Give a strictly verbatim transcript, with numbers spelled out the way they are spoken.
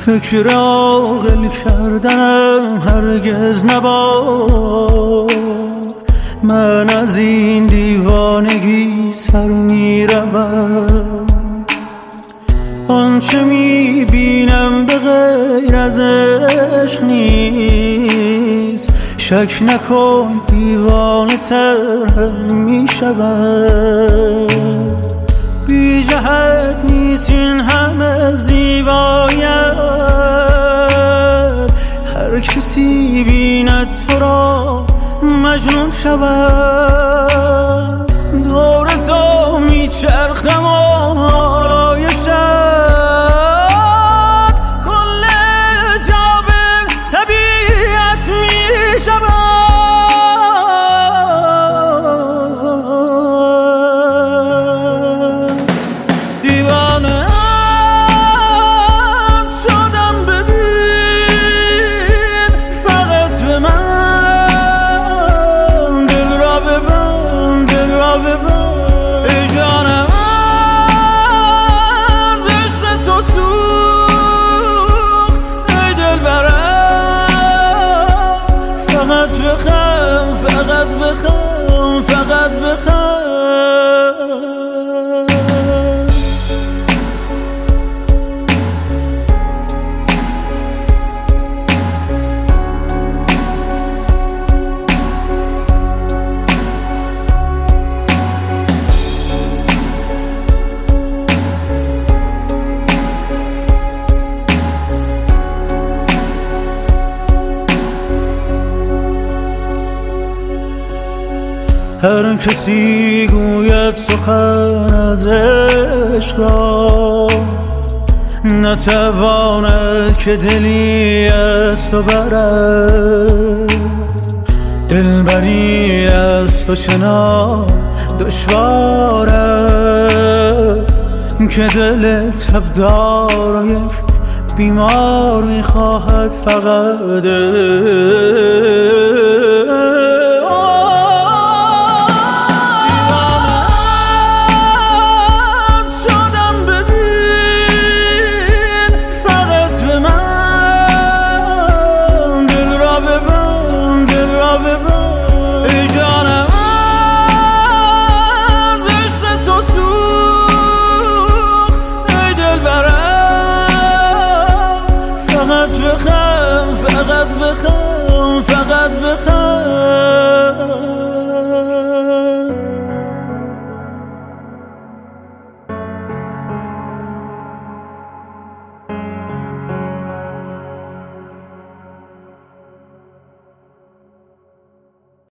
فکر عاقل کردنم هرگز نباد. من از این دیوانگی سر میروم، آنچه میبینم به غیر از عشق نیست. شک نکن دیوانه تر هم میشود. بی جهت نیست این همه زیبایت، هر کسی بیند تو را مجنون شود. دور تو میچرخم آرایشت، کل جا به طبیعت میشود. ای جانم از عشق تو سوخت، ای دلبرم فقط بخم، فقط بخم، فقط بخم. هر کسی گوید سخن از عشق را، نتواند که دلی از تو برد. دلبری از تو چنان دشواره که دل تبدار و یک بیمار میخواهد فقط. ای جانم از عشق تو سوخت، ای دلبرم فقط بخم، فقط بخم، فقط بخم.